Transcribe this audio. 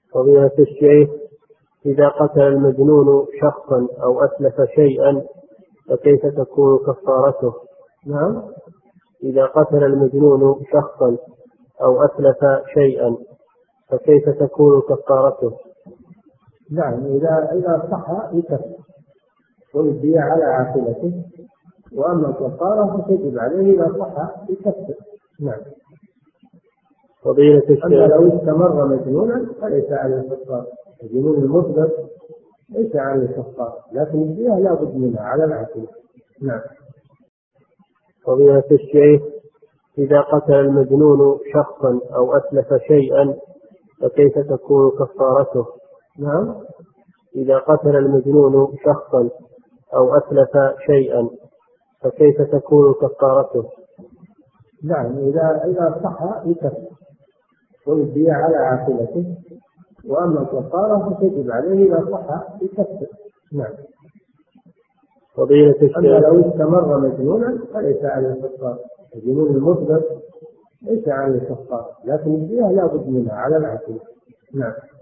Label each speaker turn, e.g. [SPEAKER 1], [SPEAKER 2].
[SPEAKER 1] فضيلة الشيخ، إذا قتل المجنون شخصا أو أتلف شيئا فكيف تكون كفارته؟
[SPEAKER 2] نعم.
[SPEAKER 1] إذا قتل المجنون شخصا أو أتلف شيئا فكيف تكون كفارته؟
[SPEAKER 2] نعم، إذا صح يكفر والدية على عاقلته، وأما الكفارة فتجب عليه إذا صح يكفر. نعم.
[SPEAKER 1] فضيلة الشيخ،
[SPEAKER 2] أما لو استمر مجنونا فليس عليه الكفارة، الجنون المطلق ليس عليه الكفارة، لكن الدية لا بد منها على العاقلة. نعم.
[SPEAKER 1] فضيلة الشيخ، إذا قتل المجنون شخصا أو أتلف شيئا فكيف تكون كفارته؟
[SPEAKER 2] نعم.
[SPEAKER 1] إذا قتل المجنون شخصا أو أتلف شيئا فكيف تكون كفارته؟
[SPEAKER 2] نعم، إذا صح يكفر والدية على عاقلته، وأما الكفارة فتجب عليه إذا صح يكفر. نعم.
[SPEAKER 1] فضيلة الشيخ،
[SPEAKER 2] أما لو استمر مجنونا فليس عليه الكفارة، الجنون المطلق ليس عليه الكفارة، لكن الدية لا بد منها على العاقلة. نعم.